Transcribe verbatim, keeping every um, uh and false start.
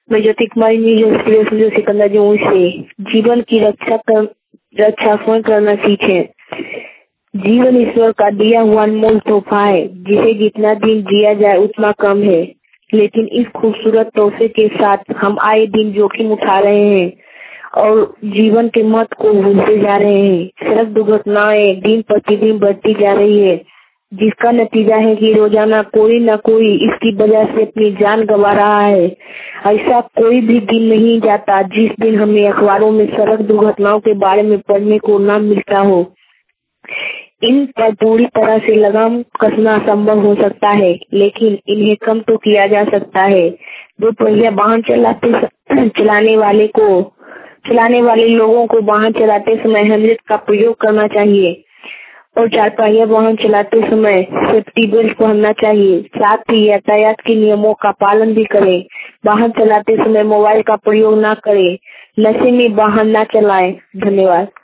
मैं ज्योति कुमारी न्यूज जो सिकंदर जमुई से जीवन की रक्षा कर रक्षा स्वयं करना सीखें। जीवन ईश्वर का दिया हुआ अनमोल तोहफा है, जिसे जितना दिन जिया जाए उतना कम है। लेकिन इस खूबसूरत तोहफे के साथ हम आए दिन जोखिम उठा रहे हैं और जीवन के महत्व को भूलते जा रहे हैं। सड़क दुर्घटनाएं दिन प्रतिदिन बढ़ती जा रही है, जिसका नतीजा है कि रोजाना कोई न कोई इसकी वजह से अपनी जान गंवा रहा है। ऐसा कोई भी दिन नहीं जाता जिस दिन हमें अखबारों में सड़क दुर्घटनाओं के बारे में पढ़ने को न मिलता हो। इन पर पूरी तरह से लगाम कसना संभव हो सकता है, लेकिन इन्हें कम तो किया जा सकता है। दो पहिया वाहन चलाते चलाने वाले को चलाने वाले लोगों को वाहन चलाते समय हेलमेट का प्रयोग करना चाहिए और चार पहिया वाहन चलाते समय सेफ्टी बेल्ट पहनना चाहिए। साथ ही यातायात के नियमों का पालन भी करें। वाहन चलाते समय मोबाइल का प्रयोग न करें। नशे में वाहन न चलाएं। धन्यवाद।